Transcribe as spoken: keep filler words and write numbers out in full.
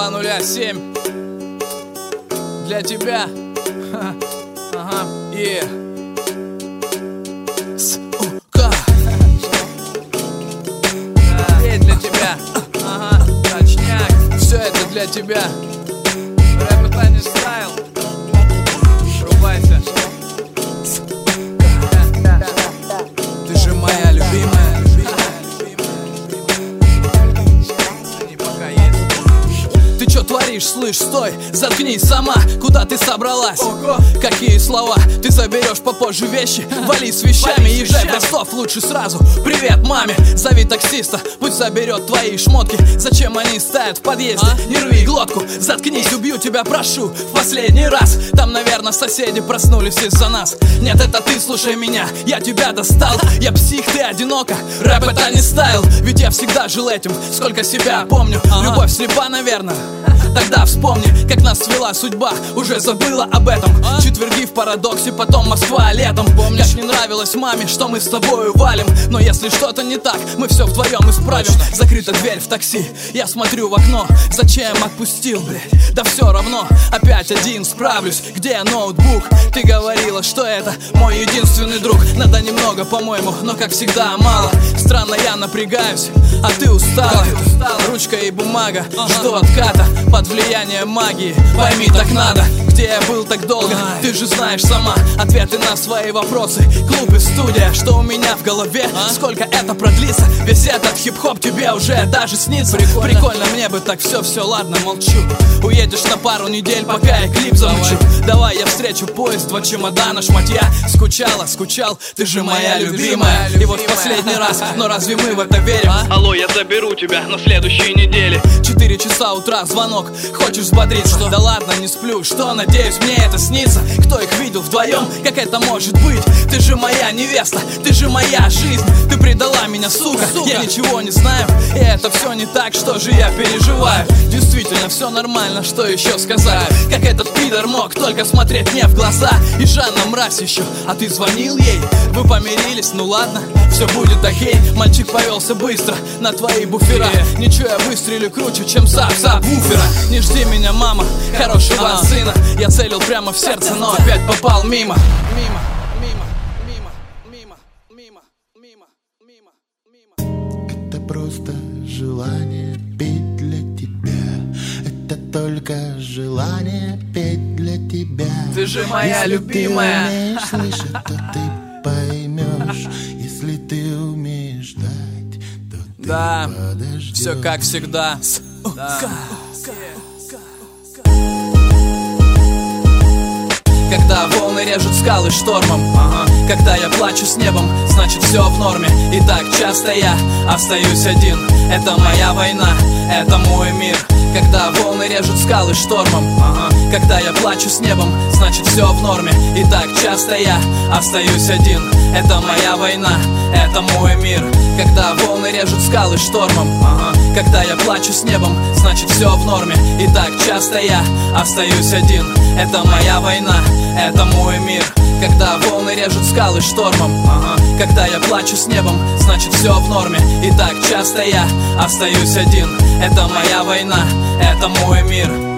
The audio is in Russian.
два ноль семь для тебя. Ага, yeah. Сука. Да, для тебя. Ага, точняк. Все это для тебя. Рэп это не стайл. Врубайся. Ты же моя любимая. Ты чё творишь, слышь, стой, заткнись сама. Куда ты собралась? Ого. Какие слова? Ты заберешь попозже вещи. Вали с вещами, езжай в Ростов лучше сразу. Привет маме, зови таксиста, пусть заберет твои шмотки. Зачем они стоят в подъезде? А? Не рви глотку, заткнись, убью тебя, прошу, в последний раз. Там, наверное, соседи проснулись из-за нас. Нет, это ты, слушай меня, я тебя достал. Я псих, ты одинока, рэп это не стайл. Ведь я всегда жил этим, сколько себя помню. Ага. Любовь слепа, наверное. Тогда вспомни, как нас свела судьба. Уже забыла об этом. а? Четверги в Парадоксе, потом Москва летом. Помнишь, как не нравилось маме, что мы с тобою валим. Но если что-то не так, мы все вдвоем исправим. Закрыта дверь в такси, я смотрю в окно. Зачем отпустил, блядь? Да все равно, опять один справлюсь. Где ноутбук? Ты говорила, что это мой единственный друг. Надо немного, по-моему, но как всегда мало. Странно, я напрягаюсь, а ты устала. Ручка и бумага, жду отката. Под влиянием магии, пойми, так надо. Где я был так долго, ты же знаешь сама. Ответы на свои вопросы, клуб и студия. Что у меня в голове, сколько это продлится? Весь этот хип-хоп тебе уже даже снится. Прикольно, Прикольно мне бы так все, все, ладно, молчу. Уедешь на пару недель, пока я клип замучу. Давай, Давай я встречу поезд, два чемодана, шматья. Скучала, скучал, ты же моя любимая. И вот в последний раз, но разве мы в это верим? Алло, я заберу тебя на следующей неделе. Четыре часа утра, звонок, хочешь взбодриться? Что? Да ладно, не сплю, что, надеюсь, мне это снится. Кто их видел вдвоем, как это может быть? Ты же моя невеста, ты же моя жизнь. Ты предала меня, сука, сука. Я ничего не знаю, и это все не так, что же я переживаю? Действительно, все нормально, что еще сказать? Как этот пидор мог только смотреть мне в глаза? И Жанна мразь еще, а ты звонил ей? Вы помирились, ну ладно, все будет окей. Мальчик повелся быстро на твои буфера. Ничего, я выстрелю круче, чем сап сап буфера. Не жди меня, мама, хорошего а. сына. Я целил прямо в сердце, но опять попал мимо. Мимо, мимо, мимо, мимо, мимо, мимо, мимо, мимо. Это просто желание петь для тебя. Это только желание петь для тебя. Ты же моя если любимая. Ты умеешь слышать, то ты поймешь. Если ты умеешь ждать, то ты да, подождешь. все как всегда. Да. Когда волны режут скалы штормом, ага. Когда я плачу с небом, значит все в норме. И так часто я остаюсь один. Это моя война, это мой мир. Когда волны режут скалы штормом, ага. Когда я плачу с небом, значит все в норме. И так часто я остаюсь один. Это моя война, это мой мир. Когда волны режут скалы штормом, ага. Когда я плачу с небом, значит все в норме. И так часто я остаюсь один. Это моя война, это мой мир. Когда волны режут скалы штормом, ага. Когда я плачу с небом, значит все в норме. И так часто я остаюсь один. Это моя война, это мой мир.